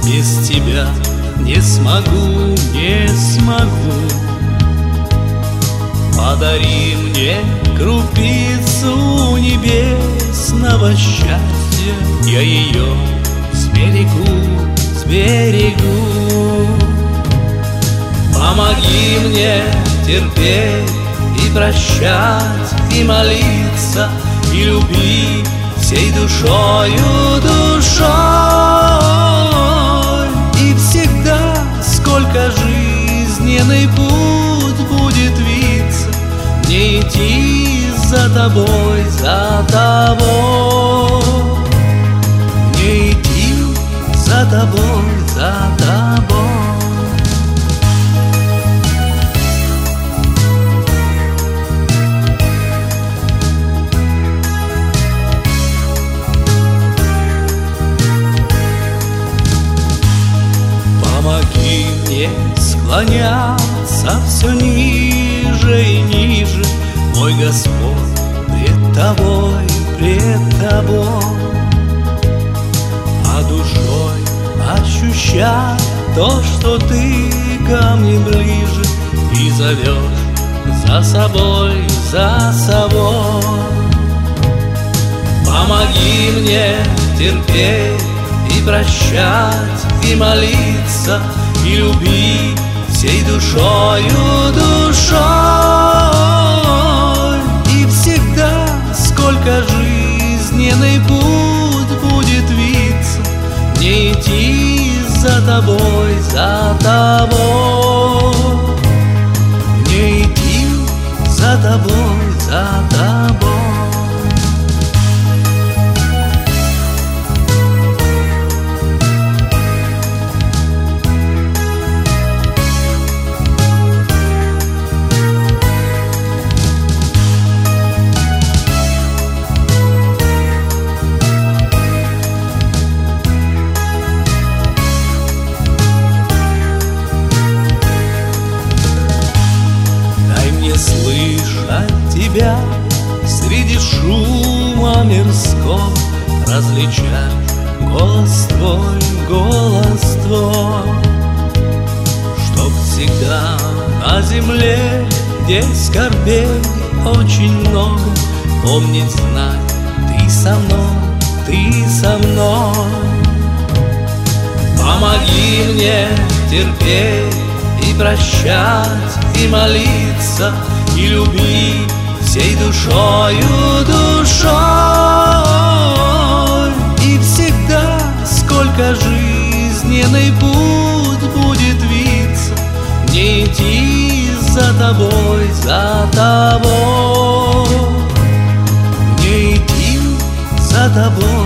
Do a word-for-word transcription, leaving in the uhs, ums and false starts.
без тебя не смогу, не смогу. Подари мне крупицу небесного счастья, я ее сберегу, сберегу. Помоги мне терпеть и прощать, и молиться, и любить всей душою, душой. И всегда, сколько жизненный путь будет виться, мне идти за тобой, за тобой. Мне идти за тобой, за тобой. Помоги мне склоняться все ниже и ниже, мой Господь, пред тобой, пред тобой. А душой ощущать то, что ты ко мне ближе, и зовешь за собой, за собой. Помоги мне терпеть и прощать, и молиться, и любить всей душою, душой. И всегда, сколько жизненный путь будет виться, мне идти за тобой, за тобой. Мне идти за тобой, за тобой. Слышать тебя среди шума мирского, различать голос твой, голос твой. Чтоб всегда на земле, где скорбей очень много, помнить, знать, ты со мной, ты со мной. Помоги мне терпеть и прощать, и молиться, и любить всей душою, душой. И всегда, сколько жизненный путь будет виться, мне идти за тобой, за тобой. Мне идти за тобой.